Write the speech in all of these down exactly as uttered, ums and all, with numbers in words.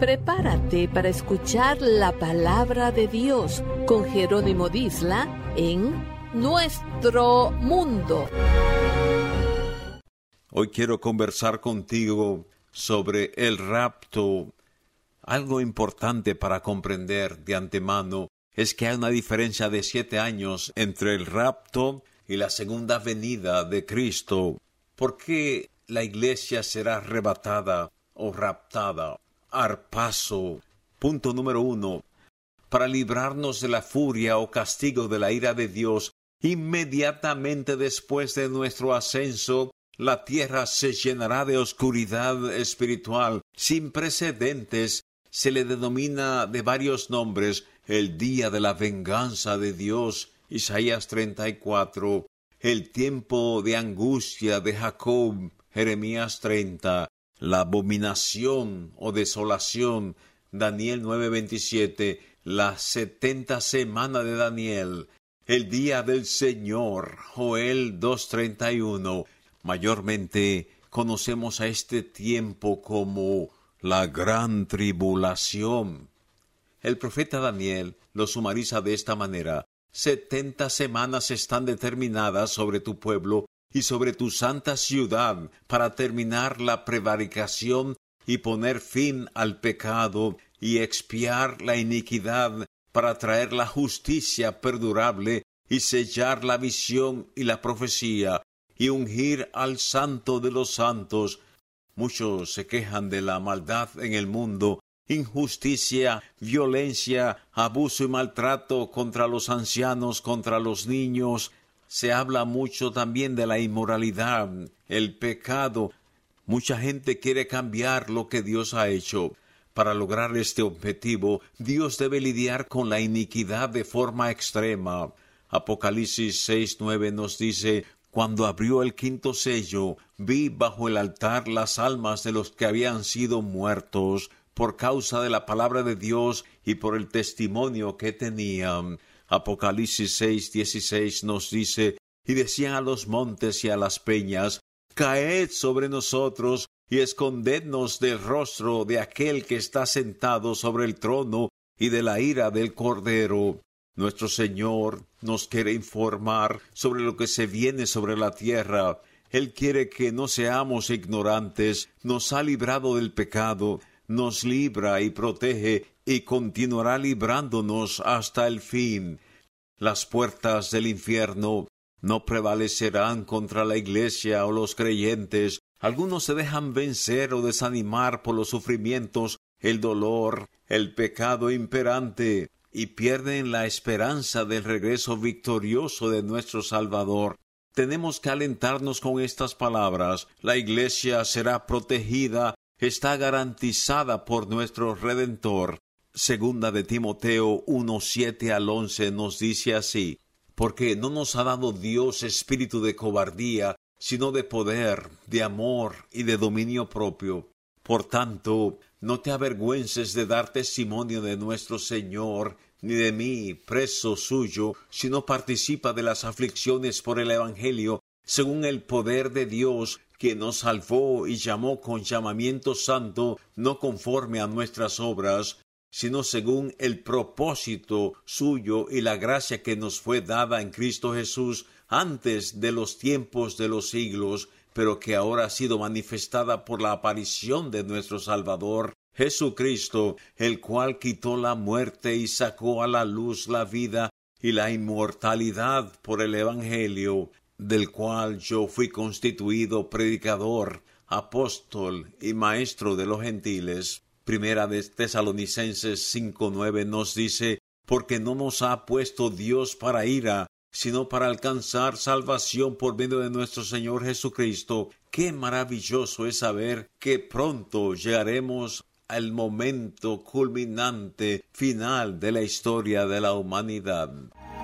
Prepárate para escuchar la palabra de Dios con Jerónimo Disla en Nuestro Mundo. Hoy quiero conversar contigo sobre el rapto. Algo importante para comprender de antemano es que hay una diferencia de siete años entre el rapto y la segunda venida de Cristo. ¿Por qué la iglesia será arrebatada o raptada? Arpazo. Punto número uno. Para librarnos de la furia o castigo de la ira de Dios, inmediatamente después de nuestro ascenso, la tierra se llenará de oscuridad espiritual sin precedentes. Se le denomina de varios nombres el día de la venganza de Dios, Isaías treinta y cuatro, el tiempo de angustia de Jacob, Jeremías treinta, la abominación o desolación, Daniel nueve veintisiete, la setenta semana de Daniel, el día del Señor, Joel dos treinta y uno. Mayormente conocemos a este tiempo como la gran tribulación. El profeta Daniel lo sumariza de esta manera: setenta semanas están determinadas sobre tu pueblo y sobre tu santa ciudad para terminar la prevaricación y poner fin al pecado y expiar la iniquidad, para traer la justicia perdurable y sellar la visión y la profecía y ungir al santo de los santos. Muchos se quejan de la maldad en el mundo, injusticia, violencia, abuso y maltrato contra los ancianos, contra los niños. Se habla mucho también de la inmoralidad, el pecado. Mucha gente quiere cambiar lo que Dios ha hecho. Para lograr este objetivo, Dios debe lidiar con la iniquidad de forma extrema. Apocalipsis seis nueve nos dice: cuando abrió el quinto sello, vi bajo el altar las almas de los que habían sido muertos por causa de la palabra de Dios y por el testimonio que tenían. Apocalipsis seis dieciséis nos dice: y decían a los montes y a las peñas: caed sobre nosotros y escondednos del rostro de aquel que está sentado sobre el trono y de la ira del Cordero. Nuestro Señor nos quiere informar sobre lo que se viene sobre la tierra. Él quiere que no seamos ignorantes. Nos ha librado del pecado, nos libra y protege y continuará librándonos hasta el fin. Las puertas del infierno no prevalecerán contra la iglesia o los creyentes. Algunos se dejan vencer o desanimar por los sufrimientos, el dolor, el pecado imperante, y pierden la esperanza del regreso victorioso de nuestro Salvador. Tenemos que alentarnos con estas palabras: la iglesia será protegida, está garantizada por nuestro Redentor. Segunda de Timoteo uno siete al once nos dice así: porque no nos ha dado Dios espíritu de cobardía, sino de poder, de amor y de dominio propio. Por tanto, no te avergüences de dar testimonio de nuestro Señor, ni de mí, preso suyo, sino participa de las aflicciones por el Evangelio, según el poder de Dios, que nos salvó y llamó con llamamiento santo, no conforme a nuestras obras, sino según el propósito suyo y la gracia que nos fue dada en Cristo Jesús antes de los tiempos de los siglos, pero que ahora ha sido manifestada por la aparición de nuestro Salvador, Jesucristo, el cual quitó la muerte y sacó a la luz la vida y la inmortalidad por el Evangelio, del cual yo fui constituido predicador, apóstol y maestro de los gentiles. Primera de Tesalonicenses cinco nueve nos dice: porque no nos ha puesto Dios para ira, sino para alcanzar salvación por medio de nuestro Señor Jesucristo. Qué maravilloso es saber que pronto llegaremos al momento culminante, final de la historia de la humanidad.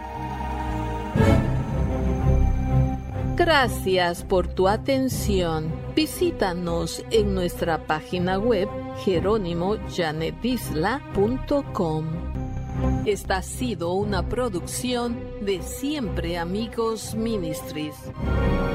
Gracias por tu atención. Visítanos en nuestra página web jerónimo janet disla punto com. Esta ha sido una producción de Siempre Amigos Ministries.